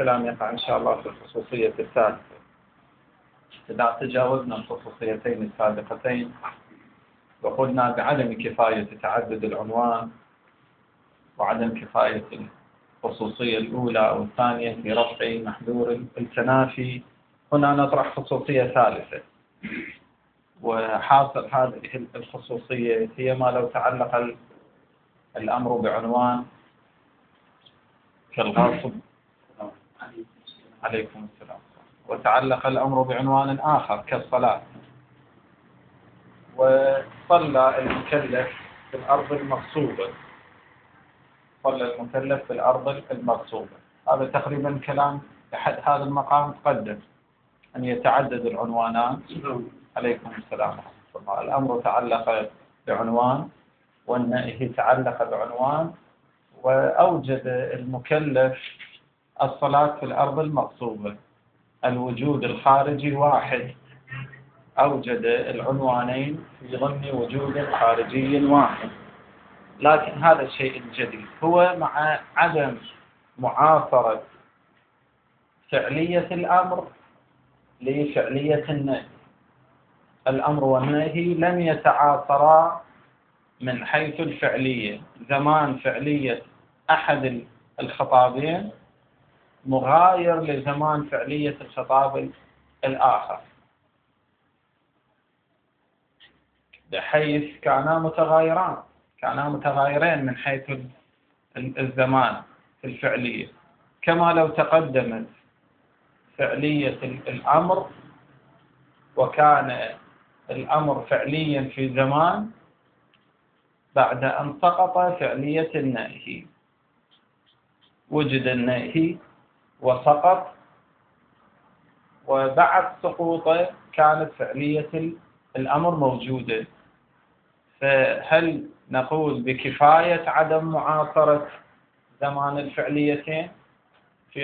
الكلام يقع إن شاء الله في الخصوصية الثالثة. إذا تجاوزنا الخصوصيتين السابقتين وقلنا بعدم كفاية تعدد العنوان وعدم كفاية الخصوصية الأولى أو الثانية في رفع محذور التنافي، هنا نطرح خصوصية ثالثة. وحاصل هذه الخصوصية هي ما لو تعلق الأمر بعنوان كالغاصب عليكم السلام، وتعلق الأمر بعنوان آخر كالصلاة، وصلى المكلف في الأرض المغصوبة، صلى المكلف في الأرض المغصوبة. هذا تقريبا كلام لحد هذا المقام تقدم، أن يتعدد العنوانات. عليكم السلام ورحمة الله. الأمر تعلق بعنوان والنهي تعلق بعنوان، وأوجد المكلف الصلاة في الأرض المغصوبة. الوجود الخارجي واحد، أوجد العنوانين في ضمن وجود خارجي واحد. لكن هذا الشيء الجديد هو مع عدم معاصرة فعلية الأمر لفعلية النهي. الأمر والنهي لم يتعاصرا من حيث الفعلية. زمان فعلية أحد الخطابين مغاير لزمان فعلية الخطاب الآخر، بحيث كانا متغايرين من حيث الزمان في الفعلية. كما لو تقدمت فعلية الأمر وكان الأمر فعليا في زمان، بعد أن سقط فعلية النهي وجد النهي وسقط، وبعد سقوطه كانت فعلية الأمر موجودة. فهل نقول بكفاية عدم معاصرة زمان الفعليتين في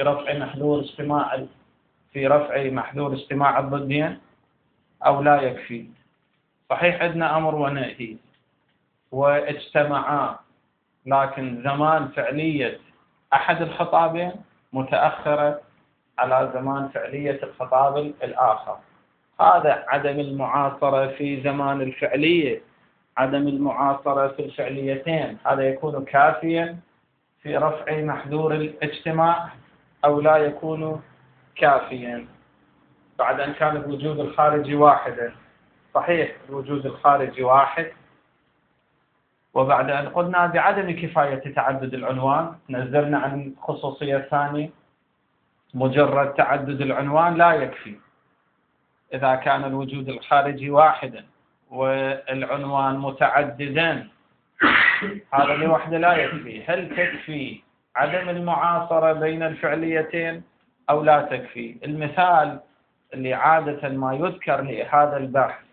رفع محذور اجتماع الضدين، أو لا يكفي؟ صحيح عندنا أمر ونهي واجتمعا، لكن زمان فعلية أحد الخطابين متأخرة على زمان فعلية الخطاب الآخر. هذا عدم المعاصرة في زمان الفعلية، عدم المعاصرة في الفعليتين، هذا يكون كافيا في رفع محذور الاجتماع أو لا يكون كافيا بعد أن كان الوجود الخارجي واحدا. صحيح الوجود الخارجي واحد، وبعد أن قلنا بعدم كفاية تعدد العنوان نزلنا عن الخصوصية الثانية. مجرد تعدد العنوان لا يكفي إذا كان الوجود الخارجي واحدا والعنوان متعددا، هذا لوحده لا يكفي. هل تكفي عدم المعاصرة بين الفعليتين أو لا تكفي؟ المثال اللي عادة ما يذكر لهذا البحث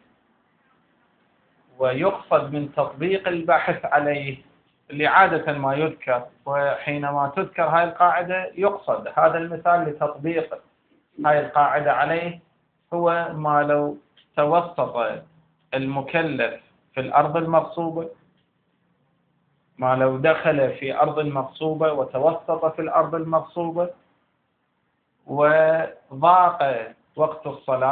ويقصد من تطبيق البحث عليه، اللي عادة ما يذكر، وحينما تذكر هاي القاعدة يقصد هذا المثال لتطبيق هاي القاعدة عليه، هو ما لو توسط المكلف في الأرض المغصوبة، ما لو دخل في أرض المغصوبة وتوسط في الأرض المغصوبة وضاق وقت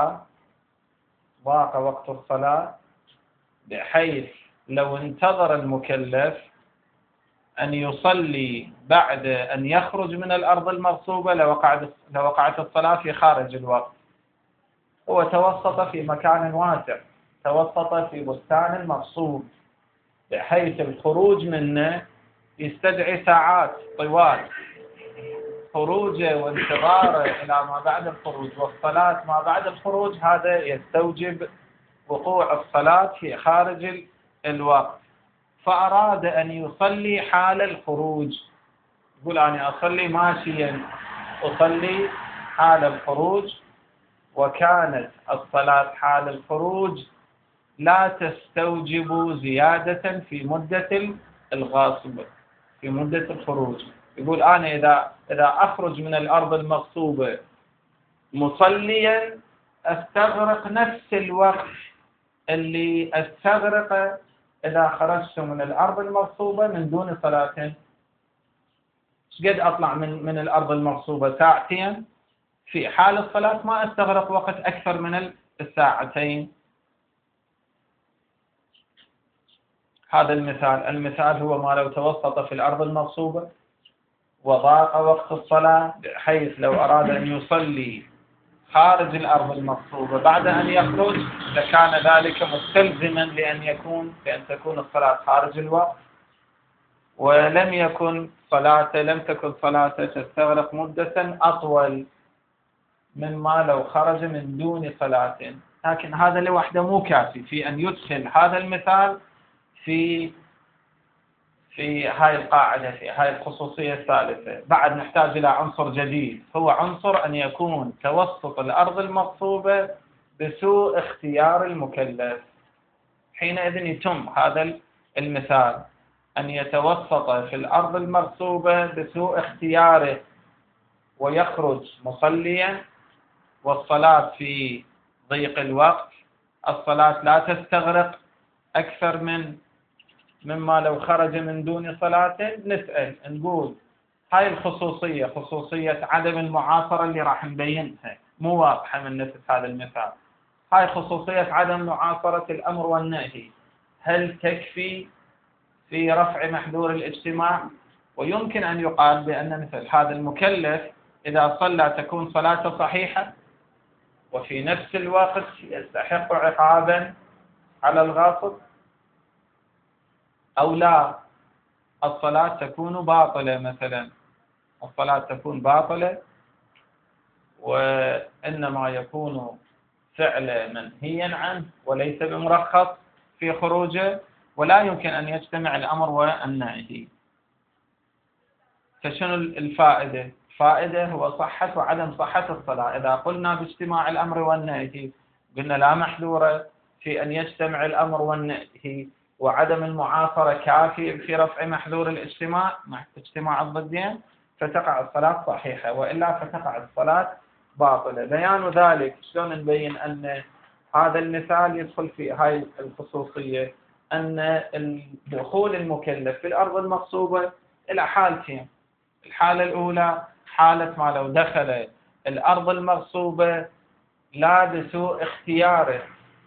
الصلاة، بحيث لو انتظر المكلف أن يصلي بعد أن يخرج من الأرض المغصوبة لوقعت الصلاة في خارج الوقت. هو توسط في مكان واسع، توسط في بستان مغصوب، بحيث الخروج منه يستدعي ساعات طوال. خروجه وانتظاره إلى ما بعد الخروج والصلاة ما بعد الخروج، هذا يستوجب وقوع الصلاة في خارج الوقت. فأراد أن يصلي حال الخروج، يقول أنا أصلي ماشيا، أصلي حال الخروج، وكانت الصلاة حال الخروج لا تستوجب زيادة في مدة الغاصبة، في مدة الخروج. يقول أنا إذا أخرج من الأرض المغصوبة مصليا أستغرق نفس الوقت اللي أستغرق إذا خرجت من الأرض المغصوبة من دون صلاة قد أطلع من الأرض المغصوبة؟ ساعتين. في حال الصلاة ما أستغرق وقت أكثر من الساعتين. هذا المثال هو ما لو توسط في الأرض المغصوبة وضاق وقت الصلاة، بحيث لو أراد أن يصلي خارج الأرض المغصوبة بعد أن يخرج لكان ذلك مستلزما لأن تكون الصلاة خارج الوقت، ولم تكن صلاته تستغرق مدة أطول مما لو خرج من دون صلاة. لكن هذا لوحده مو كافي في أن يدخل هذا المثال في هاي القاعدة، في هاي الخصوصية الثالثة. بعد نحتاج إلى عنصر جديد، هو عنصر أن يكون توسط الأرض المغصوبة بسوء اختيار المكلف. حينئذ يتم هذا المثال، أن يتوسط في الأرض المغصوبة بسوء اختياره ويخرج مصليا، والصلاة في ضيق الوقت، الصلاة لا تستغرق أكثر مما لو خرج من دون صلاة. نسأل نقول هاي الخصوصية، خصوصية عدم المعاصرة اللي راح نبينها مو واضحة من نفس هذا المثال. هاي خصوصية عدم معاصرة الأمر والنهي، هل تكفي في رفع محذور الاجتماع؟ ويمكن أن يقال بأن مثل هذا المكلف إذا صلى تكون صلاته صحيحة وفي نفس الوقت يستحق عقابا على الغاصب، أو لا، الصلاة تكون باطلة. مثلا الصلاة تكون باطلة وإنما يكون فعل منهيا عنه وليس بمرخص في خروجه، ولا يمكن أن يجتمع الأمر والنهي. فشنو الفائدة؟ الفائدة هو صحة وعدم صحة الصلاة. إذا قلنا باجتماع الأمر والنهي قلنا لا محذور في أن يجتمع الأمر والنهي، وعدم المعاصرة كافي في رفع محذور اجتماع الضدين، فتقع الصلاة صحيحة، وإلا فتقع الصلاة باطلة. بيان ذلك شلون نبين أن هذا المثال يدخل في هاي الخصوصية، أن دخول المكلف في الأرض المغصوبة إلى حالتين. الحالة الأولى حالة ما لو دخل الأرض المغصوبة لا بسوء اختياره،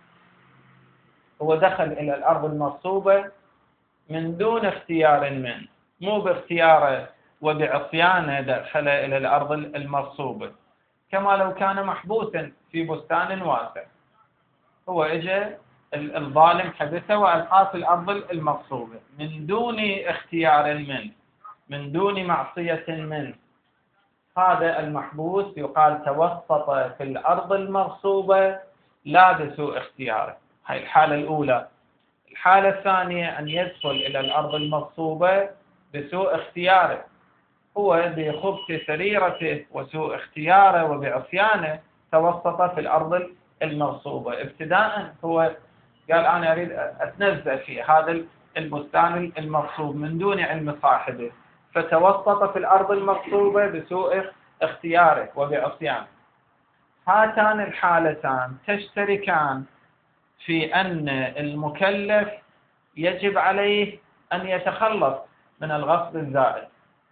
هو دخل إلى الأرض المغصوبة من دون اختيار منه، مو باختياره وبعصيانه دخل إلى الأرض المغصوبة، كما لو كان محبوسا في بستان واسع، هو اجى الظالم حبسه وألقاه في الأرض المغصوبة من دون اختيار منه، من دون معصية منه. هذا المحبوس يقال توسط في الأرض المغصوبة لا بسوء اختياره. هاي الحالة الأولى. الحالة الثانية أن يدخل إلى الأرض المغصوبة بسوء اختياره، هو بخبث سريرته وسوء اختياره وبعصيانه توسط في الأرض المغصوبة. ابتداء هو قال أنا أريد أتنزل في هذا البستان المغصوب من دون علم صاحبه، فتوسط في الأرض المغصوبة بسوء اختياره وبعصيانه. هاتان الحالتان تشتركان في أن المكلف يجب عليه أن يتخلص من الغصب الزائد.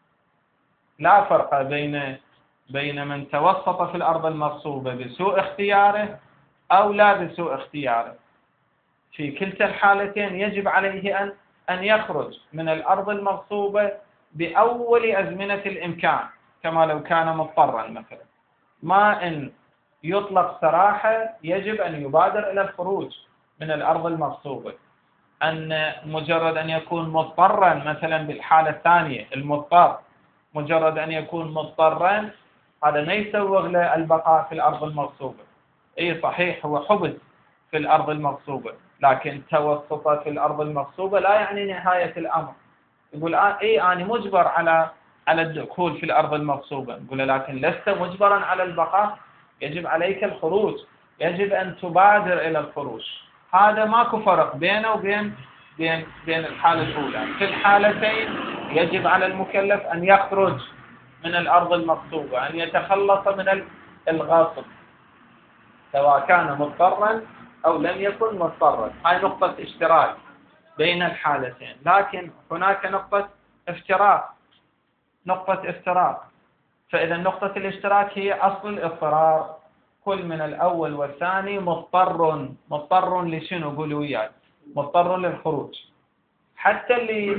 لا فرق بين من توسط في الأرض المغصوبة بسوء اختياره أو لا بسوء اختياره. في كلتا الحالتين يجب عليه أن يخرج من الأرض المغصوبة بأول أزمنة الإمكان، كما لو كان مضطرا مثلا. ما إن يطلق سراحة يجب أن يبادر إلى الخروج من الأرض المغصوبة. أن مجرد أن يكون مضطرا مثلا بالحالة الثانية، المضطر مجرد أن يكون مضطرا هذا ما يسوغ له البقاء في الأرض المغصوبة. أي صحيح هو حبس في الأرض المغصوبة، لكن توسط في الأرض المغصوبة لا يعني نهاية الأمر. يقول أنا مجبر على الدخول في الأرض المغصوبة، نقول لكن لست مجبرا على البقاء، يجب عليك الخروج، يجب أن تبادر إلى الخروج. هذا ماكو فرق بينه وبين الحالة الأولى. في الحالتين يجب على المكلف أن يخرج من الأرض المغصوبة، أن يتخلص من الغاصب، سواء كان مضطرا أو لم يكن مضطرا. هاي نقطة اشتراك بين الحالتين، لكن هناك نقطة افتراق. نقطة افتراق. فإذا نقطة الاشتراك هي أصل الاضطرار. كل من الأول والثاني مضطر لشنو؟ قولوا وياي. مضطر للخروج. حتى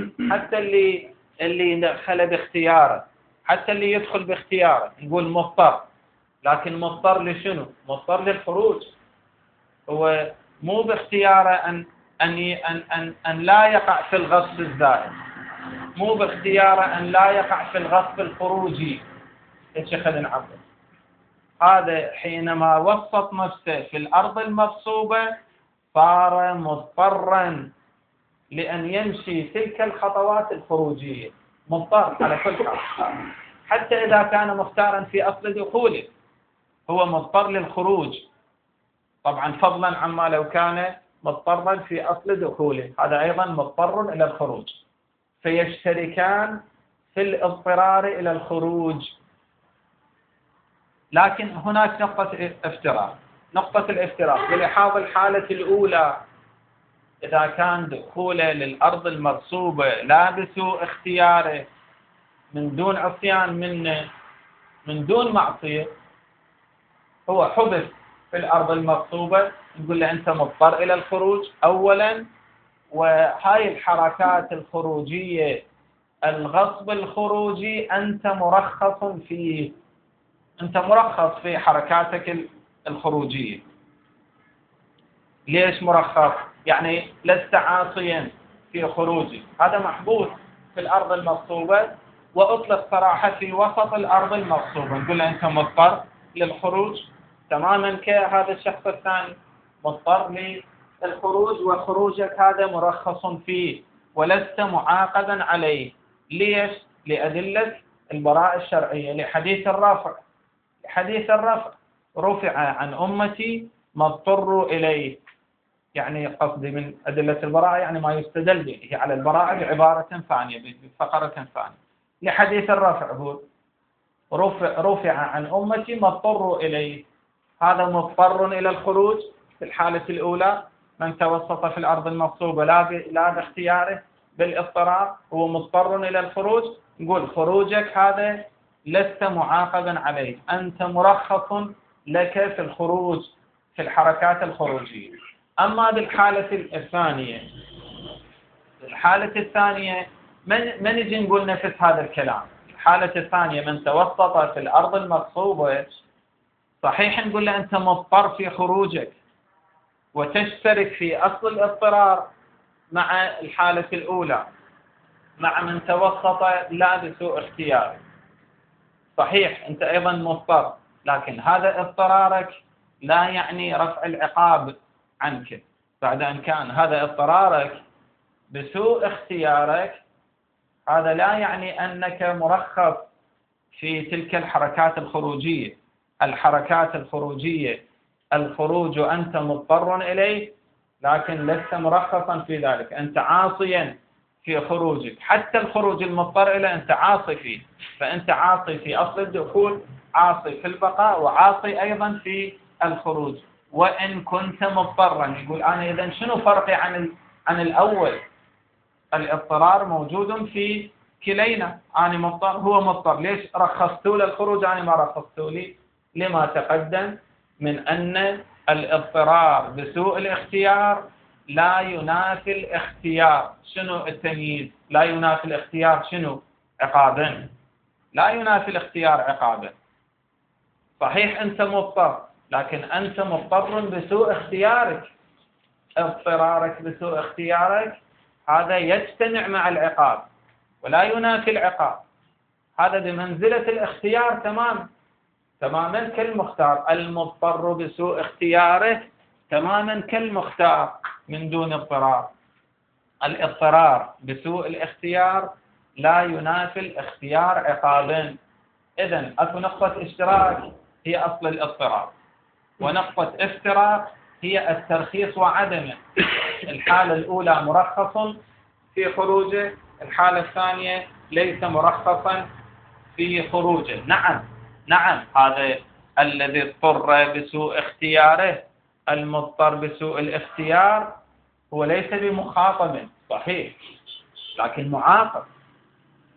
اللي دخل باختياره، حتى اللي يدخل باختياره نقول مضطر، لكن مضطر لشنو؟ مضطر للخروج. هو مو باختياره أن لا يقع في الغصب الزائد، مو باختياره أن لا يقع في الغصب الخروجي. ايش خلينا نعبر؟ هذا حينما وسط نفسه في الأرض المغصوبة صار مضطرا لأن يمشي تلك الخطوات الخروجية. مضطر على كل حال، حتى إذا كان مختارا في أصل دخوله هو مضطر للخروج، طبعا فضلا عما لو كان مضطرا في أصل دخوله، هذا أيضا مضطر إلى الخروج. فيشتركان في الاضطرار إلى الخروج. لكن هناك نقطة افتراق. نقطة الافتراق بلحاظ الحالة الأولى إذا كان دخوله للأرض المغصوبة لا بسوء اختياره، من دون عصيان منه، من دون معصية، هو حبس في الأرض المغصوبة، نقول له أنت مضطر إلى الخروج أولا. وهاي الحركات الخروجية، الغصب الخروجي، أنت مرخص فيه، أنت مرخص في حركاتك الخروجية. ليش مرخص؟ يعني لست عاصيا في خروجي، هذا محبوس في الأرض المغصوبة وأطلق صراحة في وسط الأرض المغصوبة، نقول له أنت مضطر للخروج تماما كهذا الشخص الثاني، مضطر للخروج، وخروجك هذا مرخص فيه ولست معاقبا عليه. ليش؟ لأدلة البراءة الشرعية، لحديث الرافع. حديث الرفع: رفع عن أمتي ما اضطروا إليه، يعني قصدي من أدلة البراءة يعني ما يستدل به على البراءة بعبارة ثانية، بفقرة ثانية. لحديث الرفع هو رفع عن أمتي ما اضطروا إليه، هذا مضطر إلى الخروج في الحالة الأولى. من توسط في الأرض المغصوبة لا باختياره بالاضطرار هو مضطر إلى الخروج، نقول خروجك هذا لست معاقبا عليه، أنت مرخص لك في الخروج في الحركات الخروجية. أما بالحالة الثانية، الحالة الثانية من يجي نقول نفس هذا الكلام. الحالة الثانية من توسط في الأرض المغصوبة، صحيح نقول له أنت مضطر في خروجك وتشترك في أصل الاضطرار مع الحالة الأولى، مع من توسط لا بسوء اختيار. صحيح أنت أيضا مضطر، لكن هذا اضطرارك لا يعني رفع العقاب عنك بعد أن كان هذا اضطرارك بسوء اختيارك، هذا لا يعني أنك مرخص في تلك الحركات الخروجية. الحركات الخروجية الخروج أنت مضطر إليه، لكن لست مرخصا في ذلك، أنت عاصيا في خروجك. حتى الخروج المضطر إليه أنت عاصي فيه، فأنت عاصي في أصل الدخول، عاصي في البقاء، وعاصي أيضا في الخروج وإن كنت مضطرا. يقول أنا إذن شنو فرقي عن الأول؟ الاضطرار موجود في كلينا، أنا مضطر هو مضطر، ليش رخصتوا له الخروج أنا ما رخصتوا لي؟ لما تقدم من أن الاضطرار بسوء الاختيار لا ينافي الاختيار. شنو التمييز؟ لا ينافي الاختيار شنو؟ عقابا. لا ينافي الاختيار عقابا. صحيح أنت مضطر، لكن أنت مضطر بسوء اختيارك. اضطرارك بسوء اختيارك هذا يجتمع مع العقاب ولا ينافي العقاب، هذا بمنزلة الاختيار تماما كالمختار. المضطر بسوء اختياره تماما كالمختار من دون اضطرار. الاضطرار بسوء الاختيار لا ينافي الاختيار عقابا. إذن أكو نقطة اشتراك هي أصل الاضطرار، ونقطة افتراق هي الترخيص وعدمه. الحالة الأولى مرخص في خروجه، الحالة الثانية ليس مرخصا في خروجه. نعم هذا الذي اضطر بسوء اختياره، المضطر بسوء الاختيار، هو ليس بمخاطب صحيح، لكن معاقب.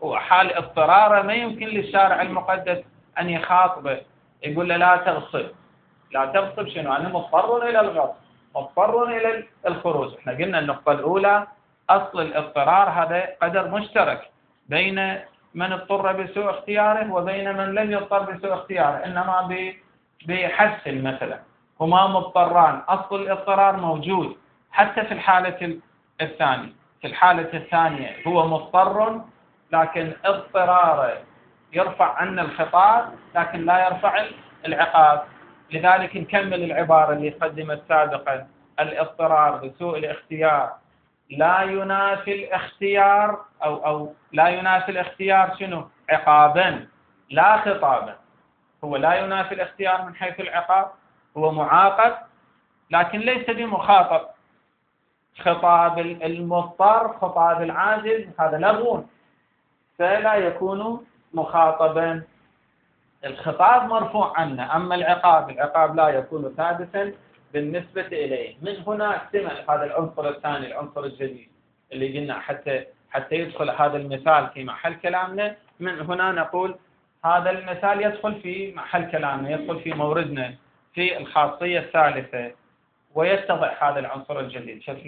وحال اضطراره ما يمكن للشارع المقدس أن يخاطبه يقول له لا تغصب. لا تغصب شنو؟ أنا مضطر إلى الغصب، مضطر إلى الخروج. احنا قلنا النقطة الأولى أصل الاضطرار هذا قدر مشترك بين من اضطر بسوء اختياره وبين من لم يضطر بسوء اختياره، إنما بحث مثلا هما مضطران، أصل الاضطرار موجود حتى في الحالة الثانية. في الحالة الثانية هو مضطر لكن اضطراره يرفع عنا الخطاب لكن لا يرفع العقاب. لذلك نكمل العبارة اللي قدمت سابقا: الاضطرار بسوء الاختيار لا ينافي الاختيار أو لا ينافي الاختيار شنو؟ عقابا لا خطابا. هو لا ينافي الاختيار من حيث العقاب، هو معاقب لكن ليس بمخاطب. خطاب المضطر خطاب العاجز هذا لغو فلا يكون مخاطبا، الخطاب مرفوع عنه. أما العقاب لا يكون ثابتا بالنسبة إليه. من هنا اكتمل هذا العنصر الثاني، العنصر الجديد اللي قلنا حتى يدخل هذا المثال في محل كلامنا. من هنا نقول هذا المثال يدخل في محل كلامنا، يدخل في موردنا في الخاصية الثالثة ويتضح هذا العنصر الجديد. ففي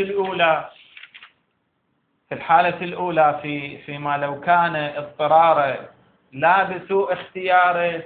الحالة الأولى فيما لو كان اضطراره لا بسوء اختياره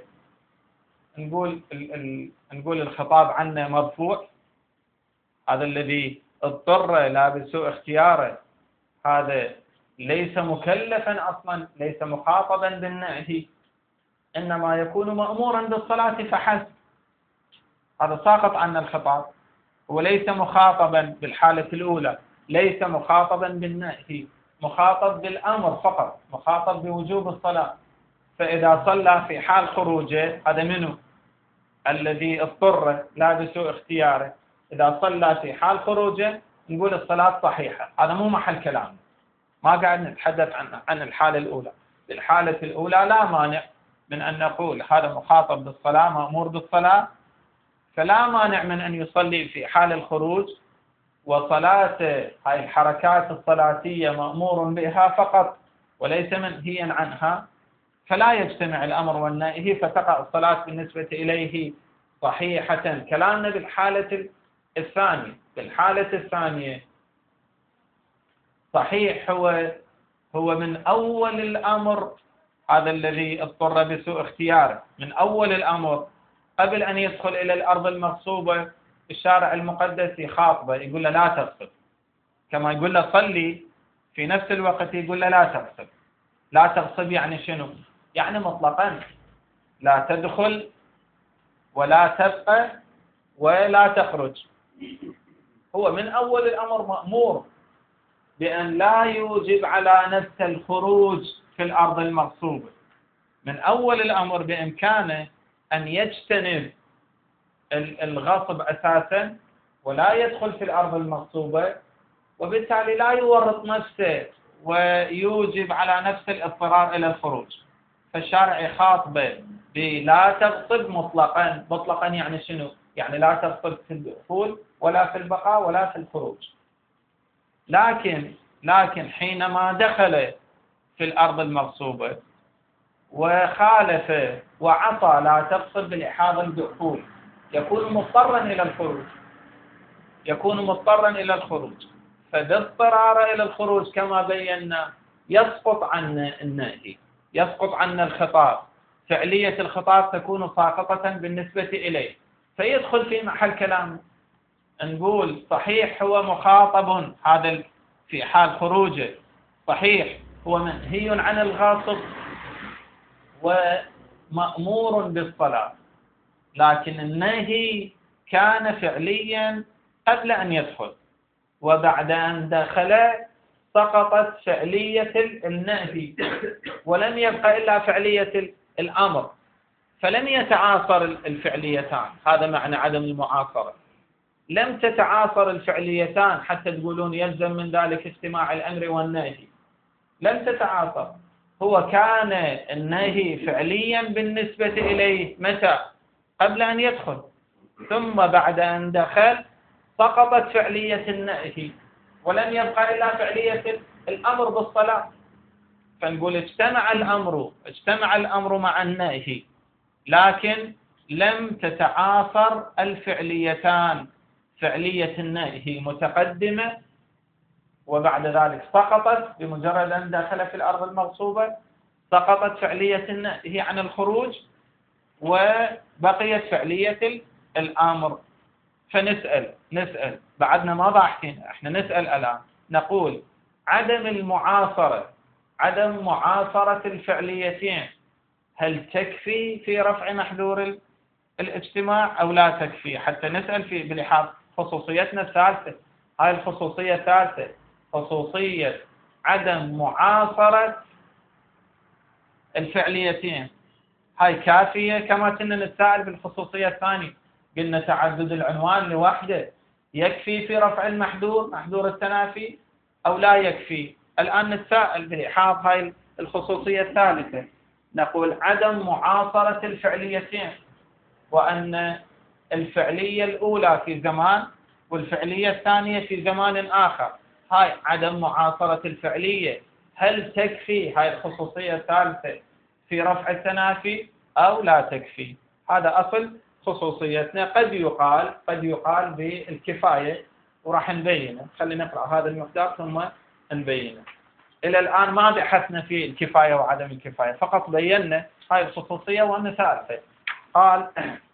نقول الخطاب عنه مرفوع. هذا الذي اضطر لا بسوء اختياره هذا ليس مكلفا أصلا، ليس مخاطبا بالنهي، إنما يكون مأمورا بالصلاة فحسب. هذا ساقط عنا الخطاب، وليس مخاطبا بالحالة الأولى، ليس مخاطبا بالنهي، مخاطب بالأمر فقط، مخاطب بوجوب الصلاة. فإذا صلى في حال خروجه هذا منه الذي اضطر لا بسوء اختياره، إذا صلى في حال خروجه نقول الصلاة صحيحة. هذا مو محل كلام، ما قاعد نتحدث عن الحالة الأولى. بالحالة الأولى لا مانع من أن نقول هذا مخاطب بالصلاة، مأمور بالصلاة، فلا مانع من أن يصلي في حال الخروج، وصلاته هاي الحركات الصلاتية مأمور بها فقط وليس منهيا عنها، فلا يجتمع الأمر والنهي فتقع الصلاة بالنسبة إليه صحيحة. كلامنا بالحالة الثانية. بالحالة الثانية صحيح هو من أول الأمر، هذا الذي اضطر بسوء اختياره من أول الأمر قبل أن يدخل إلى الأرض المغصوبة الشارع المقدس يخاطبه يقول له لا تغصب، كما يقول له صلي في نفس الوقت يقول له لا تغصب. لا تغصب يعني شنو؟ يعني مطلقا لا تدخل ولا تبقى ولا تخرج. هو من أول الأمر مأمور بأن لا يوجب على نفسه الخروج في الأرض المغصوبة. من أول الأمر بإمكانه أن يجتنب الغصب أساسا ولا يدخل في الأرض المغصوبة، وبالتالي لا يورط نفسه ويوجب على نفسه الاضطرار إلى الخروج. فالشارع يخاطبه بلا تغصب مطلقا يعني شنو؟ يعني لا تغصب في الدخول ولا في البقاء ولا في الخروج. لكن حينما دخل في الأرض المغصوبة وخالف وعصى لا تغصب بالإحاض الدخول يكون مضطرا إلى الخروج. فباضطرار إلى الخروج كما بينا يسقط عنا النهي، يسقط عنا الخطاب، فعلية الخطاب تكون ساقطة بالنسبة إليه، فيدخل في محل كلام نقول صحيح هو مخاطب هذا في حال خروجه، صحيح هو منهي عن الغاصب ومأمور بالصلاة، لكن النهي كان فعليا قبل أن يدخل، وبعد أن دخل سقطت فعلية النهي ولم يبقى إلا فعلية الأمر، فلم يتعاصر الفعليتان. هذا معنى عدم المعاصرة. لم تتعاصر الفعليتان حتى تقولون يلزم من ذلك اجتماع الأمر والنهي، لم تتعاصر. هو كان النهي فعليا بالنسبة إليه متى؟ قبل أن يدخل، ثم بعد أن دخل سقطت فعلية النهي ولم يبقى إلا فعلية الأمر بالصلاة، فنقول اجتمع الأمر مع النهي، لكن لم تتعاصر الفعليتان، فعلية النهي متقدمة وبعد ذلك سقطت بمجرد أن دخل في الأرض المغصوبة، سقطت فعلية النهي عن الخروج وبقيت فعلية الأمر. فنسأل بعدنا ما ضاحكين، احنا نسأل الآن نقول عدم معاصرة الفعليتين هل تكفي في رفع محذور الاجتماع أو لا تكفي؟ حتى نسأل في بلحاظ خصوصيتنا الثالثة، هاي الخصوصية الثالثة، خصوصية عدم معاصرة الفعليتين، هاي كافية؟ كما كنا نتساءل بالخصوصية الثانية، قلنا تعدد العنوان لوحده يكفي في رفع محذور التنافي أو لا يكفي؟ الآن نتساءل بلحاظ هاي الخصوصية الثالثة، نقول عدم معاصرة الفعليتين، وأن الفعلية الأولى في زمان والفعلية الثانية في زمان آخر، هاي عدم معاصرة الفعلية هل تكفي هاي الخصوصية الثالثة في رفع التنافي أو لا تكفي؟ هذا أصل خصوصيتنا. قد يقال بالكفاية، وراح نبينه. خلينا نقرأ هذا المقدار ثم نبينه. إلى الآن ما بحثنا في الكفاية وعدم الكفاية، فقط بينا هاي الخصوصية وأن ثالثة. قال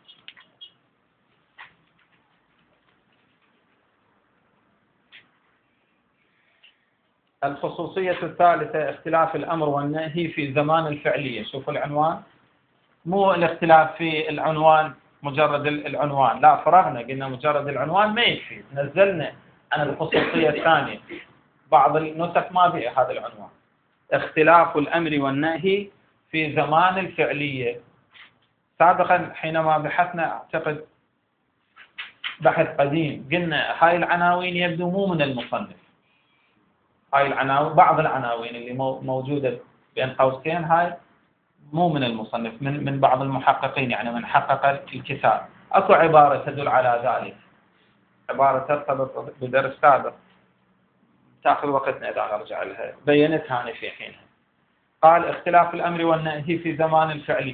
الخصوصية الثالثة اختلاف الأمر والنهي في زمان الفعلية. شوفوا العنوان، مو الاختلاف في العنوان مجرد العنوان، لا فرغنا قلنا مجرد العنوان ما يكفي، نزلنا عن الخصوصية الثانية، بعض النسخ ما فيها هذا العنوان. اختلاف الأمر والنهي في زمان الفعلية. سابقا حينما بحثنا أعتقد بحث قديم قلنا هاي العناوين يبدو مو من المصنف، هاي العناوين بعض العناوين اللي موجودة بين قوسين هاي مو من المصنف، من بعض المحققين، يعني من حقق الكتاب. اكو عبارة تدل على ذلك، عبارة ترتبط بدرس سابق تاخذ وقتنا اذا نرجع لها، بينتها انا في حينها. قال اختلاف الامر والنهي في زمان الفعلي.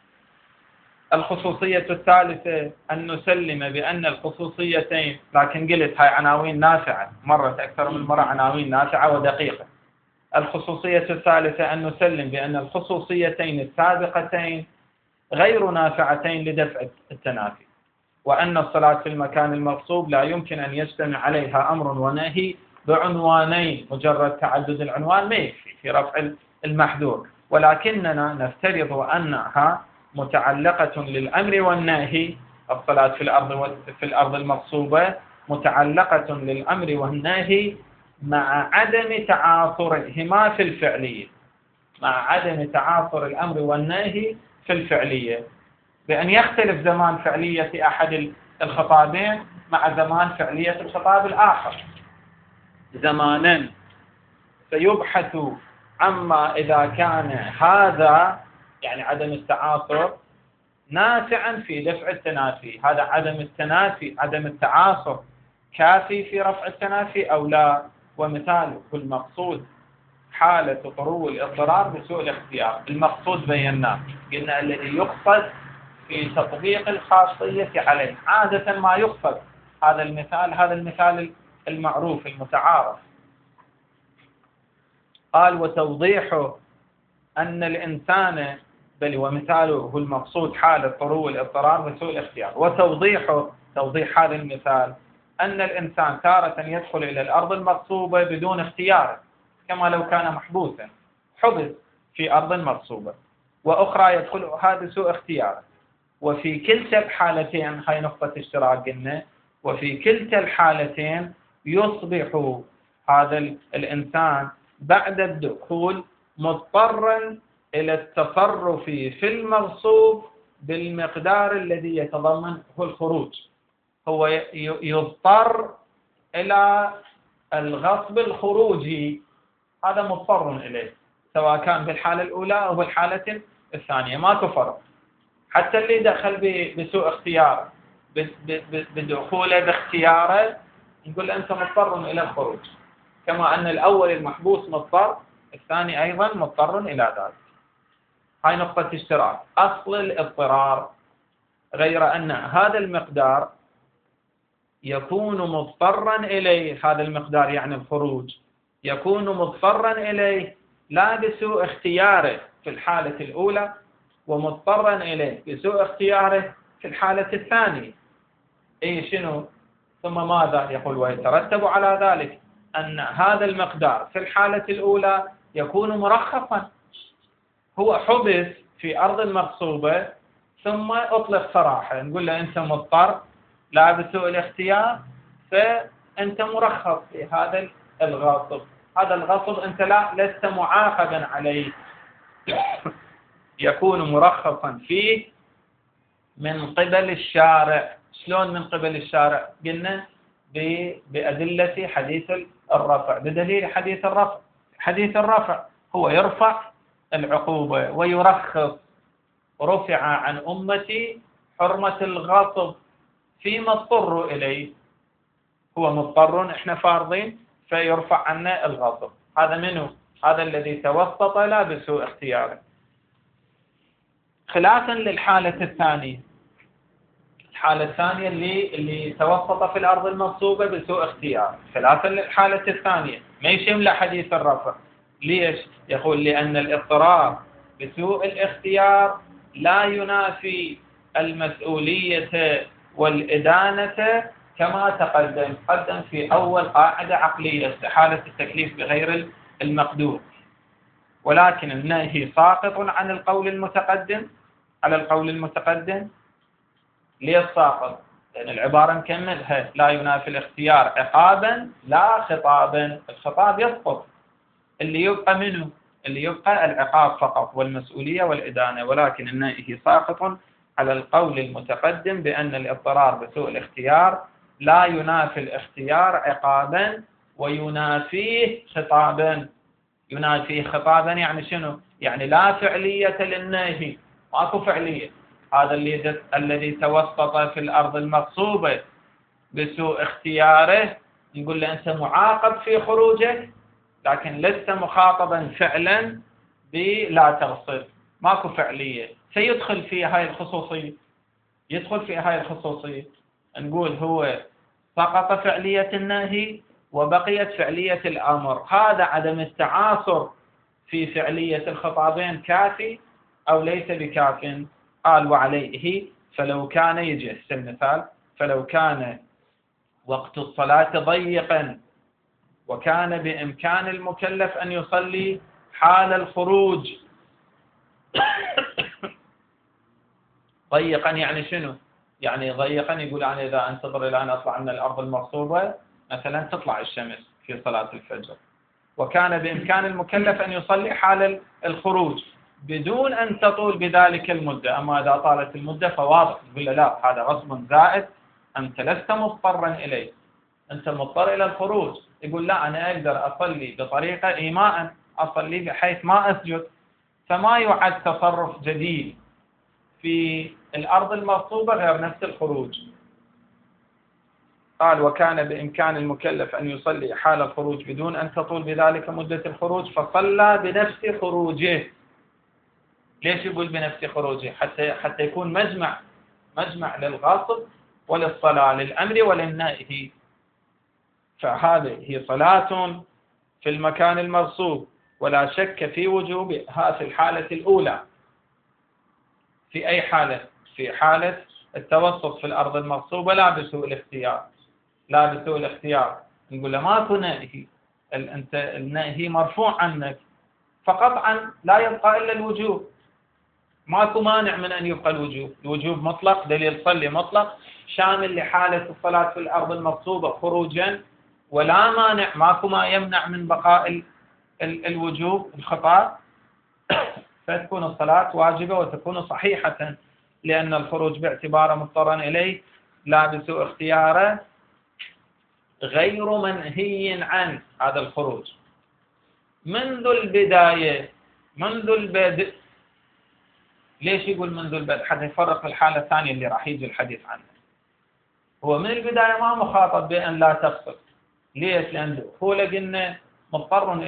الخصوصية الثالثة أن نسلم بأن الخصوصيتين، لكن قلت هاي عناوين نافعة، مرت أكثر من مرة عناوين نافعة ودقيقة. الخصوصية الثالثة أن نسلم بأن الخصوصيتين السابقتين غير نافعتين لدفع التنافي، وأن الصلاة في المكان المغصوب لا يمكن أن يجتمع عليها أمر ونهي بعنوانين، مجرد تعدد العنوان ما يكفي في رفع المحذور، ولكننا نفترض أنها متعلقة للأمر والنهي. الصلاة في الأرض المغصوبة متعلقة للأمر والنهي مع عدم تعاصرهما في الفعلية، مع عدم تعاصر الأمر والنهي في الفعلية، بأن يختلف زمان فعلية أحد الخطابين مع زمان فعلية الخطاب الآخر زمانا، فيبحث عما إذا كان هذا يعني عدم التعاصر نافعا في دفع التنافي، هذا عدم التعاصر كافي في رفع التنافي أو لا. ومثاله المقصود حالة طرو الاضطرار بسوء الاختيار. المقصود بيناه، قلنا الذي يقصد في تطبيق الخاصية عليه، عادة ما يقصد هذا المثال المعروف المتعارف. قال وتوضيحه أن الإنسان ومثاله هو المقصود حالة طرو الاضطرار بسوء الاختيار، توضيح هذا المثال أن الإنسان تارة يدخل إلى الأرض المغصوبة بدون اختيار، كما لو كان محبوسا حبس في أرض مغصوبة، وأخرى يدخلها بسوء اختيار. وفي كلتا الحالتين، هاي نقطة اشتراك قلنا، وفي كلتا الحالتين يصبح هذا الإنسان بعد الدخول مضطرا إلى التصرف في المغصوب بالمقدار الذي يتضمنه الخروج. هو يضطر إلى الغصب الخروجي، هذا مضطر إليه سواء كان بالحالة الأولى أو بالحالة الثانية، ماكو فرق. حتى اللي دخل بسوء اختياره بدخوله باختياره نقول أنت مضطر إلى الخروج، كما أن الأول المحبوس مضطر الثاني أيضا مضطر إلى ذلك. هاي نقطة اشتراك. أصل الاضطرار غير أن هذا المقدار يكون مضطرا إليه، هذا المقدار يعني الخروج يكون مضطرا إليه لا بسوء اختياره في الحالة الأولى، ومضطرا إليه بسوء اختياره في الحالة الثانية. أي شنو؟ ثم ماذا يقول؟ ويترتب على ذلك أن هذا المقدار في الحالة الأولى يكون مرخصا، هو حبس في أرض المغصوبة ثم أطلق صراحة، نقول له أنت مضطر لا بسوء الاختيار، فأنت مرخص في هذا الغصب. هذا الغصب أنت لست معاقبا عليه، يكون مرخصا فيه من قبل الشارع. شلون من قبل الشارع؟ قلنا بأدلة حديث الرفع، بدليل حديث الرفع. حديث الرفع هو يرفع العقوبة ويرخص. رفع عن أمتي حرمة الغصب فيما اضطروا إليه، هو مضطر احنا فارضين فيرفع عنا الغصب. هذا منه؟ هذا الذي توسط لا بسوء اختياره. خلافا للحالة الثانية، الحالة الثانية اللي توسط في الأرض المغصوبة بسوء اختيار، خلافا للحالة الثانية ما يشمل حديث الرفع. ليش؟ يقول لأن الاضطرار بسوء الاختيار لا ينافي المسؤولية والإدانة كما تقدم في أول قاعدة عقلية استحالة التكليف بغير المقدور، ولكن النهي ساقط عن القول المتقدم على القول المتقدم. ليش ساقط؟ لأن العبارة نكملها: لا ينافي الاختيار عقابا لا خطابا. الخطاب يسقط، اللي يبقى منه؟ اللي يبقى العقاب فقط والمسؤولية والإدانة، ولكن النهي ساقط على القول المتقدم بأن الاضطرار بسوء الاختيار لا ينافي الاختيار عقابا وينافيه خطابا. ينافيه خطابا يعني شنو؟ يعني لا فعلية للنهي، ماكو فعلية. هذا الذي توسط في الأرض المغصوبة بسوء اختياره نقول له أنت معاقب في خروجك، لكن لست مخاطبا فعلا بلا تغصب، ماكو فعلية. سيدخل في هاي الخصوصية، يدخل في هاي الخصوصية، نقول هو سقط فعلية النهي وبقيت فعلية الأمر. هذا عدم التعاصر في فعلية الخطابين كافي أو ليس بكاف؟ قال: وعليه فلو كان، يجي المثال، فلو كان وقت الصلاة ضيقا وكان بإمكان المكلف أن يصلي حال الخروج. ضيقا يعني شنو؟ يعني ضيقا يقول أنا إذا أنتظر إلى أن أطلع من الأرض المغصوبة مثلا تطلع الشمس في صلاة الفجر، وكان بإمكان المكلف أن يصلي حال الخروج بدون أن تطول بذلك المدة. أما إذا طالت المدة فواضح يقول لا، هذا غصب زائد، أنت لست مضطرا إليه، أنت مضطر إلى الخروج. يقول لا، أنا أقدر أصلي بطريقة إيماء، أصلي بحيث ما أسجد، فما يعد تصرف جديد في الأرض المغصوبة غير نفس الخروج. قال: وكان بإمكان المكلف أن يصلي حال الخروج بدون أن تطول بذلك مدة الخروج، فصلى بنفس خروجه. ليش يقول بنفس خروجه؟ حتى يكون مجمع للغاصب وللصلاة، للأمر وللنهي. فهذه هي صلاة في المكان المغصوب، ولا شك في وجوبها في الحالة الأولى. في أي حالة؟ في حالة التوسط في الأرض المغصوبة لا بسوء الاختيار. لا بسوء الاختيار نقول له ماكو نهي، أنت النهي مرفوع عنك، فقطعا لا يبقى إلا الوجوب. ماكو مانع من أن يبقى الوجوب. الوجوب مطلق، دليل صلي مطلق، شامل لحالة الصلاة في الأرض المغصوبة خروجا، ولا مانع، ماكو ما يمنع من بقاء الوجوب الخطأ، فتكون الصلاة واجبة وتكون صحيحة، لأن الخروج باعتباره مضطرا إليه لا بسوء اختياره غير منهي عنه. هذا الخروج منذ البداية، منذ البدء. ليش يقول منذ البدء؟ حتى يفرق الحالة الثانية اللي راح يجي الحديث عنها. هو من البداية ما مخاطب بأن لا تفسق. ليش؟ لأن هو لقينا مضطر إليه،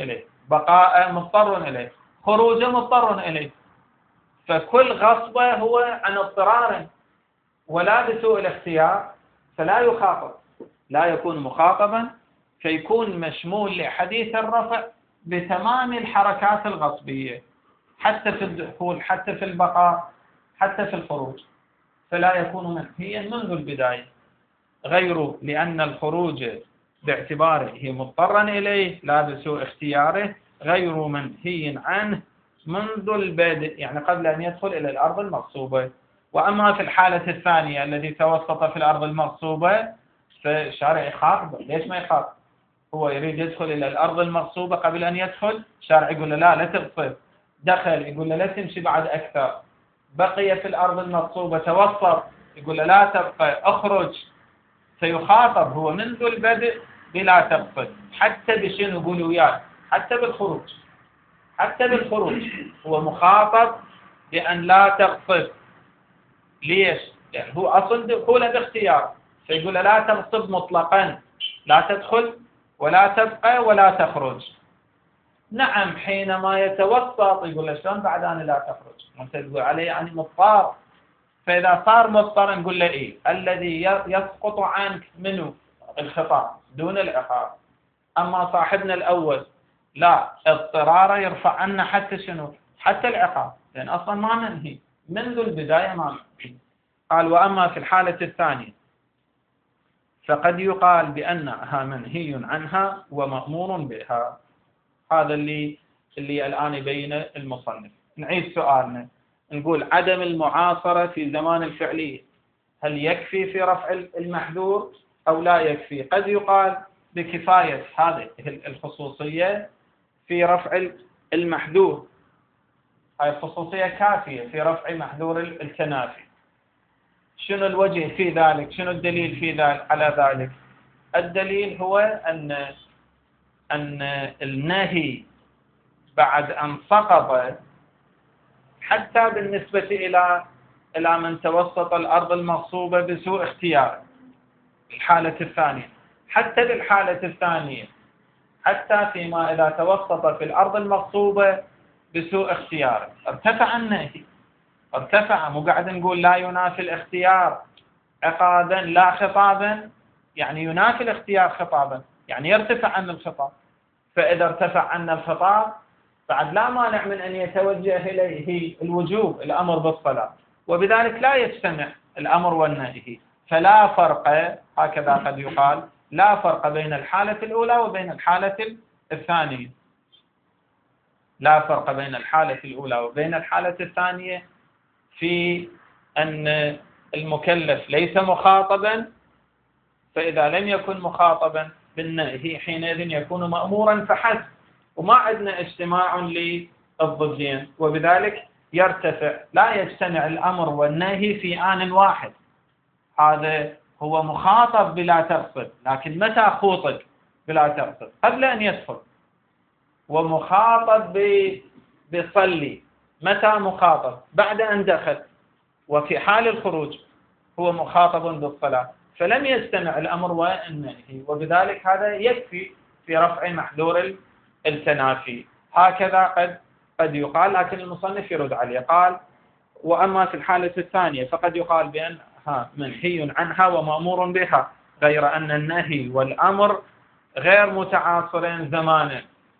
بقاء مضطر إليه، خروج مضطر إليه، فكل غصبة هو عن اضطرار ولا بسوء الاختيار، فلا يخاطب، لا يكون مخاطبا، فيكون مشمول لحديث الرفع بتمام الحركات الغصبية، حتى في الدخول، حتى في البقاء، حتى في الخروج، فلا يكون منهيا منذ البداية، غير لأن الخروج باعتباره مضطرا إليه لا بسوء اختياره غير منهي عنه منذ البدء، يعني قبل أن يدخل إلى الأرض المغصوبة. وأما في الحالة الثانية التي توسط في الأرض المغصوبة فالشارع يخاطب، ليش ما يخاطب؟ هو يريد يدخل إلى الأرض المغصوبة قبل أن يدخل، الشارع يقول له لا تغصب، دخل يقول له لا تمشي بعد أكثر، بقي في الأرض المغصوبة توسط يقول له لا تبقى اخرج، فيخاطب هو منذ البدء بلا تغصب، حتى بشنو قولوا وياي، حتى بالخروج، حتى بالخروج هو مخاطب بأن لا تغصب. ليش؟ يعني هو أصل دخوله باختيار، فيقول لا تغصب مطلقا، لا تدخل ولا تبقى ولا تخرج. نعم حينما يتوسط يقول له شلون بعد أنا لا تخرج؟ أنت تقول عليه يعني مضطر، فإذا صار مضطر نقول له إيه؟ الذي يسقط عنك منه الخطاب دون العقاب. أما صاحبنا الأول لا، اضطراره يرفع عنا حتى شنو؟ حتى العقاب، لأن أصلا ما منهي منذ البداية، ما منهي. قال وأما في الحالة الثانية فقد يقال بأنها منهي عنها ومأمور بها. هذا اللي الآن يبين المصنف. نعيد سؤالنا، نقول عدم المعاصرة في زمان الفعلية هل يكفي في رفع المحذور أو لا يكفي؟ قد يقال بكفاية هذه الخصوصية في رفع المحذور، هاي الخصوصية كافية في رفع محذور التنافي. شنو الوجه في ذلك؟ شنو الدليل في ذلك على ذلك؟ الدليل هو أن النهي بعد أن سقط حتى بالنسبة إلى من توسط الأرض المغصوبة بسوء اختيار، الحالة الثانية، حتى بالحالة الثانية، حتى فيما إذا توسط في الأرض المغصوبة بسوء اختيار ارتفع النهي، ارتفع، مو قاعد نقول لا ينافي الاختيار عقادا لا خطابا، يعني ينافي الاختيار خطابا، يعني يرتفع عن الخطاب، فإذا ارتفع عن الخطاب بعد لا مانع من أن يتوجه إليه الوجوب، الأمر بالصلاة، وبذلك لا يجتمع الأمر والنهي، فلا فرق، هكذا قد يقال، لا فرق بين الحالة الأولى وبين الحالة الثانية، لا فرق بين الحالة الأولى وبين الحالة الثانية في أن المكلف ليس مخاطبا، فإذا لم يكن مخاطبا بالنهي حينئذ يكون مأمورا فحسب، وما عندنا اجتماع للضدين، وبذلك يرتفع، لا يجتمع الأمر والنهي في آن واحد. هذا هو مخاطب بلا تغصب، لكن متى خوطب بلا تغصب؟ قبل أن يدخل. ومخاطب بصلي، متى مخاطب؟ بعد أن دخل. وفي حال الخروج هو مخاطب بالصلاة، فلم يجتمع الأمر والنهي، وبذلك هذا يكفي في رفع محذور التنافي. هكذا قد يقال، لكن المصنف يرد عليه، قال وأما في الحالة الثانية فقد يقال بأنها منهي عنها ومأمور بها، غير أن النهي والأمر غير متعاصرين زمانا،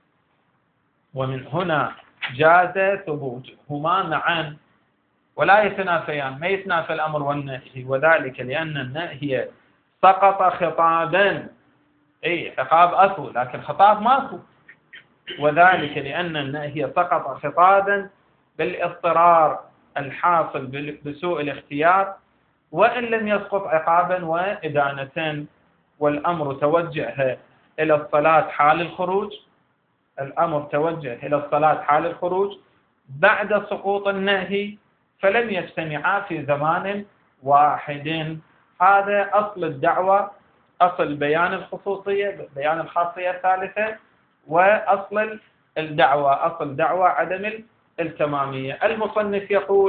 ومن هنا جاز ثبوتهما معا ولا يتنافيان، ما يتنافى الأمر والنهي، وذلك لأن النهي سقط خطابا، أي عقاب أكو لكن خطاب ماكو، وذلك لأن النهي سقط خطابا بالاضطرار الحاصل بسوء الاختيار، وإن لم يسقط عقابا وإدانة، والأمر توجه إلى الصلاة حال الخروج، الأمر توجه إلى الصلاة حال الخروج بعد سقوط النهي، فلم يجتمعا في زمان واحد. هذا أصل الدعوة، أصل بيان الخصوصية، بيان الخاصية الثالثة، وأصل الدعوة، أصل دعوة عدم التمامية. المصنف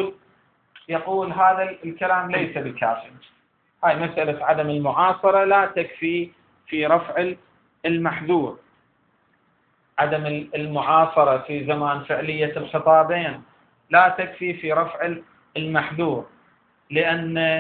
يقول هذا الكلام ليس بكافٍ، هاي مسألة عدم المعاصرة لا تكفي في رفع المحذور. عدم المعاصرة في زمان فعلية الخطابين لا تكفي في رفع المحذور، لأن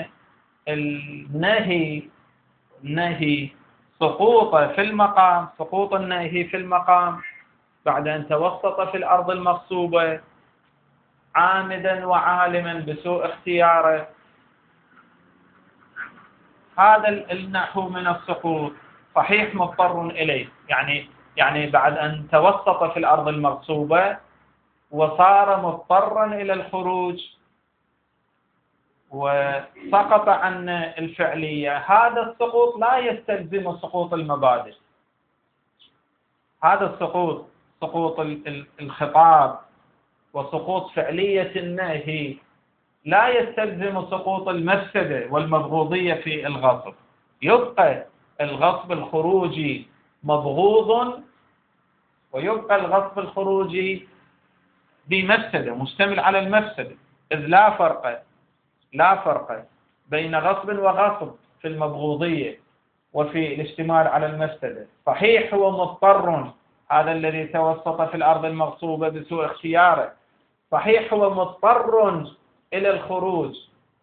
النهي سقوطه في المقام، سقوط النهي في المقام بعد أن توسط في الأرض المغصوبة عامدا وعالما بسوء اختياره، هذا النحو من السقوط صحيح مضطر إليه، يعني بعد أن توسط في الأرض المغصوبة وصار مضطرا إلى الخروج وسقط عن الفعلية، هذا السقوط لا يستلزم سقوط المبادئ. هذا السقوط، سقوط الخطاب وسقوط فعلية النهي، لا يستلزم سقوط المفسدة والمبغوضية في الغصب. يبقى الغصب الخروجي مبغوض، ويبقى الغصب الخروجي بمفسدة، مشتمل على المفسدة، إذ لا فرق بين غصب وغصب في المبغوضية وفي الاشتمال على المفسدة. صحيح هو مضطر، هذا الذي توسط في الأرض المغصوبة بسوء اختياره، صحيح هو مضطر إلى الخروج،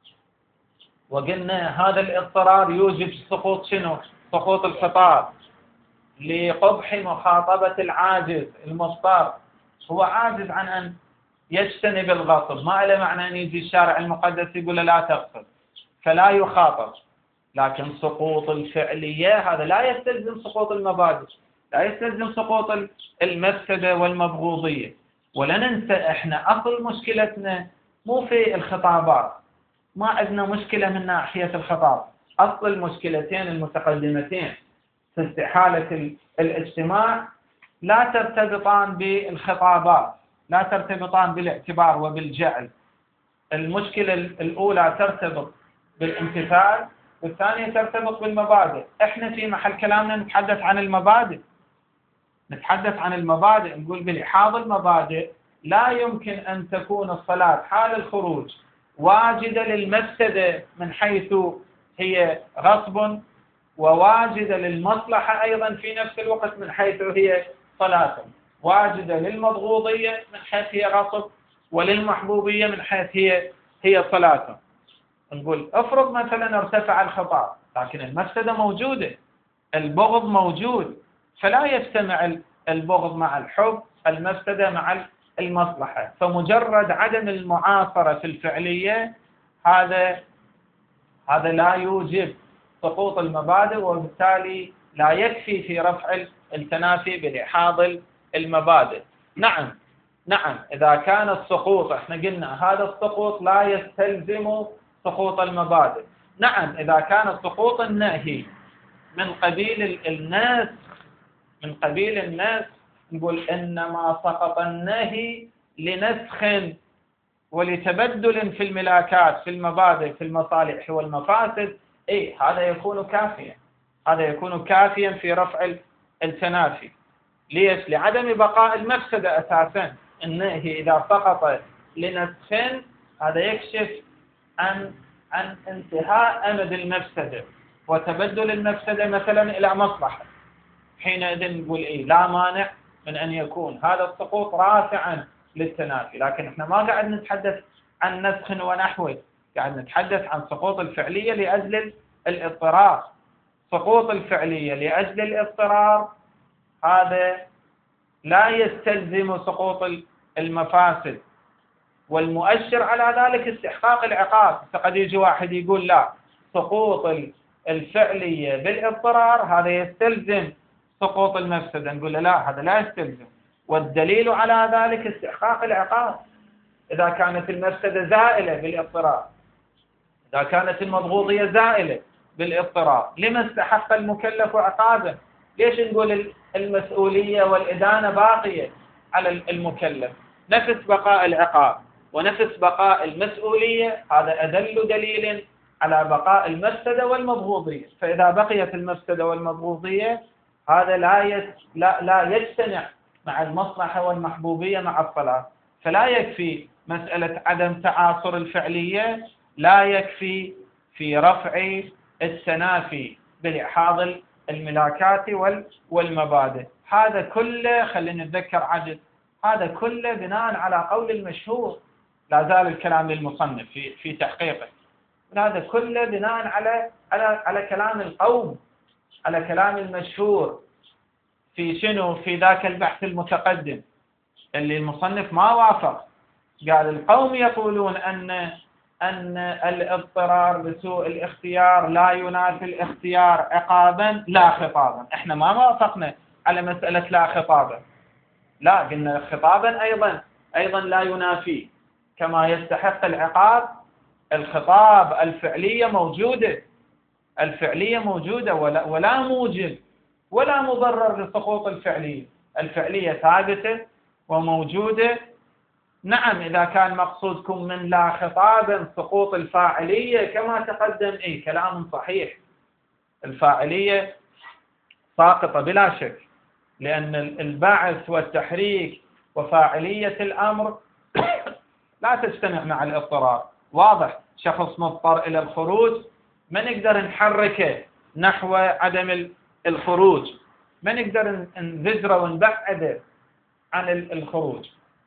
وقلنا هذا الاضطرار يوجب سقوط شنو؟ سقوط الخطاب لقبح مخاطبة العاجز المضطر. هو عاجز عن أن يجتنب الغصب، ما له معنى أن يجي الشارع المقدس يقول له لا تغصب فلا يخاطب. لكن سقوط الفعلية هذا لا يستلزم سقوط المبادئ، لا يستلزم سقوط المفسدة والمبغوضية. ولا ننسى احنا أصل مشكلتنا مو في الخطابات، ما عندنا مشكلة من ناحية الخطاب. أصل المشكلتين المتقدمتين في استحالة الاجتماع لا ترتبطان بالخطابات، لا ترتبطان بالاعتبار وبالجعل. المشكلة الأولى ترتبط بالامتثال، والثانية ترتبط بالمبادئ. احنا في محل كلامنا نتحدث عن المبادئ، نقول بلحاظ المبادئ لا يمكن أن تكون الصلاة حال الخروج واجدة للمفسدة من حيث هي غصب، وواجدة للمصلحة أيضا في نفس الوقت من حيث هي صلاة، واجدة للمبغوضية من حيث هي غصب، وللمحبوبية من حيث هي صلاة. نقول افرض مثلا ارتفع الخطاب لكن المفسدة موجودة، البغض موجود، فلا يجتمع البغض مع الحب، المفسدة مع المصلحة. فمجرد عدم المعاصرة في الفعلية هذا لا يوجب سقوط المبادئ، وبالتالي لا يكفي في رفع التنافي بلحاظ المبادئ. نعم إذا كان السقوط، احنا قلنا هذا السقوط لا يستلزم سقوط المبادئ. نعم إذا كان سقوط النهي من قبيل الناس نقول إنما سقط النهي لنسخ ولتبدل في الملاكات، في المبادئ، في المصالح والمفاسد، هذا يكون كافيا في رفع التنافي. ليش؟ لعدم بقاء المفسدة أساسا. النهي إذا سقط لنسخ هذا يكشف عن انتهاء أمد المفسدة وتبدل المفسدة مثلا إلى مصلحة. حينئذ نقول لا مانع من أن يكون هذا السقوط رافعا للتنافي. لكن احنا ما قاعد نتحدث عن نسخ ونحوه، قاعد نتحدث عن سقوط الفعلية لأجل الاضطرار. سقوط الفعلية لأجل الاضطرار هذا لا يستلزم سقوط المفاسد، والمؤشر على ذلك استحقاق العقاب. فقد يجي واحد يقول لا، سقوط الفعلية بالاضطرار هذا يستلزم سقوط المفسدة، نقول لا، هذا لا يستلزم. والدليل على ذلك استحقاق العقاب. إذا كانت المفسدة زائلة بالاضطرار، إذا كانت المبغوضية زائلة بالاضطرار، لما استحق المكلف عقابا؟ ليش نقول المسؤولية والإدانة باقية على المكلف؟ نفس بقاء العقاب ونفس بقاء المسؤولية، هذا أدل دليل على بقاء المفسدة والمبغوضية. فإذا بقيت المفسدة والمبغوضية هذا لا يجتمع مع المصلحة والمحبوبية مع الصلاة. فلا يكفي مسألة عدم تعاصر الفعلية، لا يكفي في رفع التنافي بلحاظ الملاكات والمبادئ. هذا كله خلينا نتذكر عدل، هذا كله بناء على قول المشهور، لا زال الكلام للمصنف في تحقيقه، هذا كله بناء على كلام القوم، على كلام المشهور في شنو؟ في ذاك البحث المتقدم اللي المصنف ما وافق، قال القوم يقولون أن الاضطرار بسوء الاختيار لا ينافي الاختيار عقابا لا خطابا. احنا ما وافقنا على مسألة لا خطابا، لا، قلنا خطابا أيضا لا ينافي، كما يستحق العقاب الخطاب الفعلية موجودة، الفعلية موجودة، ولا موجب ولا مبرر لسقوط الفعلية ثابتة وموجودة. نعم، إذا كان مقصودكم من لا خطابا سقوط الفاعلية كما تقدم، كلام صحيح، الفاعلية ساقطة بلا شك، لأن البعث والتحريك وفاعلية الأمر لا تجتمع مع الاضطرار. واضح، شخص مضطر إلى الخروج ما نقدر نحركه نحو عدم الخروج، ما نقدر نزجره ونبعده عن الخروج.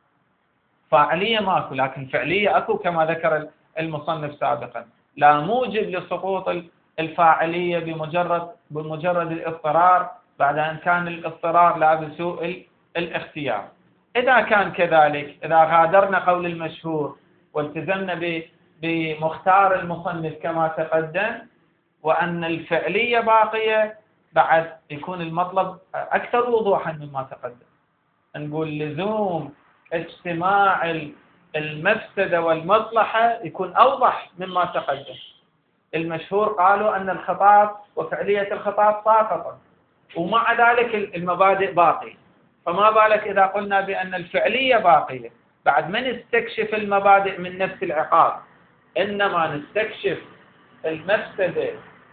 فاعلية ماكو، لكن فعلية أكو كما ذكر المصنف سابقا، لا موجب لسقوط الفاعلية بمجرد الاضطرار، بعد أن كان الاضطرار لا بسوء الاختيار. إذا كان كذلك، إذا غادرنا قول المشهور والتزمنا بمختار المصنف كما تقدم، وأن الفعلية باقية، بعد يكون المطلب أكثر وضوحا مما تقدم. نقول لزوم اجتماع المفسدة والمصلحة يكون أوضح مما تقدم. المشهور قالوا أن الخطاب وفعلية الخطاب ساقطة، ومع ذلك المبادئ باقية، فما بالك إذا قلنا بأن الفعلية باقية؟ بعد ما نستكشف المبادئ من نفس العقاب، إنما نستكشف المفسدة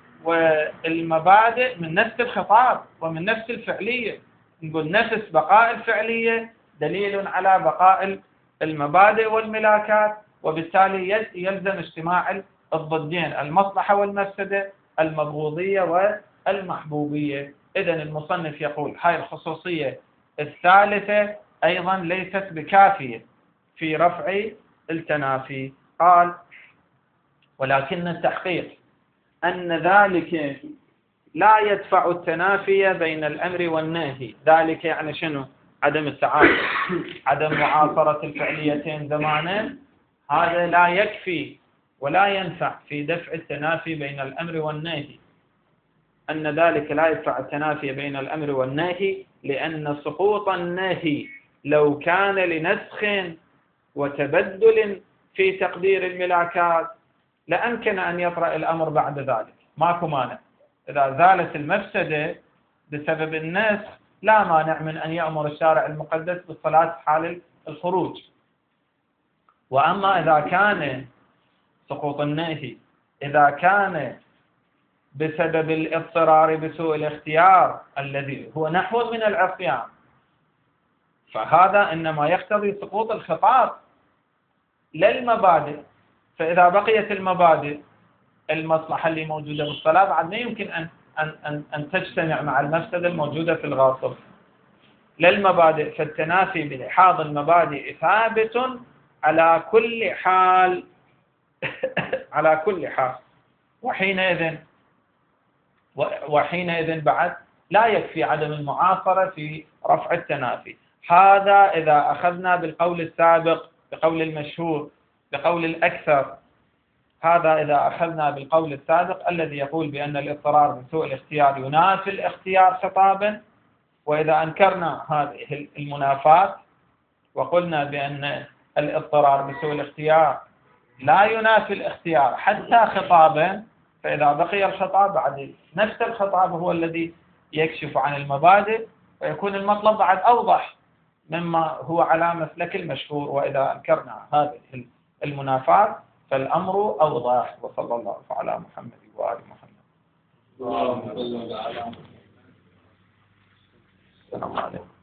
والمبادئ من نفس الخطاب ومن نفس الفعلية. نقول نفس بقاء الفعلية دليل على بقاء المبادئ والملاكات، وبالتالي يلزم اجتماع الضدين، المصلحة والمفسدة، المبغوضية والمحبوبية. إذن المصنف يقول هاي الخصوصية الثالثة أيضا ليست بكافية في رفع التنافي. قال: ولكن التحقيق أن ذلك لا يدفع التنافي بين الأمر والنهي. ذلك يعني شنو؟ عدم التعارض، عدم معاصرة الفعليتين زمانا، هذا لا يكفي ولا ينفع في دفع التنافي بين الأمر والنهي. أن ذلك لا يدفع التنافي بين الأمر والنهي، لأن سقوط النهي لو كان لنسخ وتبدل في تقدير الملاكات لأمكن أن يطرأ الأمر بعد ذلك، ماكو مانع. إذا زالت المفسدة بسبب النسخ لا مانع من أن يأمر الشارع المقدس بالصلاة حال الخروج. وأما إذا كان سقوط النهي إذا كان بسبب الاضطرار بسوء الاختيار الذي هو نحو من العصيان، فهذا إنما يقتضي سقوط الخطاب لا المبادئ. فإذا بقيت المبادئ، المصلحة اللي موجودة بالصلاة بعد ما يمكن أن تجتمع مع المفسدة الموجودة في الغاصب لا المبادئ، فالتنافي بلحاظ المبادئ ثابت على كل حال على كل حال. وحينئذ بعد لا يكفي عدم المعاصرة في رفع التنافي. هذا إذا أخذنا بالقول السابق، بقول المشهور، بقول الأكثر. هذا إذا أخذنا بالقول السابق الذي يقول بأن الاضطرار بسوء الاختيار ينافي الاختيار خطابا. وإذا أنكرنا هذه المنافاة وقلنا بأن الاضطرار بسوء الاختيار لا ينافي الاختيار حتى خطابا، فإذا بقي الخطاب بعد نفس الخطاب هو الذي يكشف عن المبادئ، ويكون المطلب بعد أوضح مما هو على مسلك المشهور. وإذا أنكرنا هذه المنافاة فالأمر أوضح. وصلى الله على محمد وآل محمد. اللهم صل على محمد. السلام عليكم.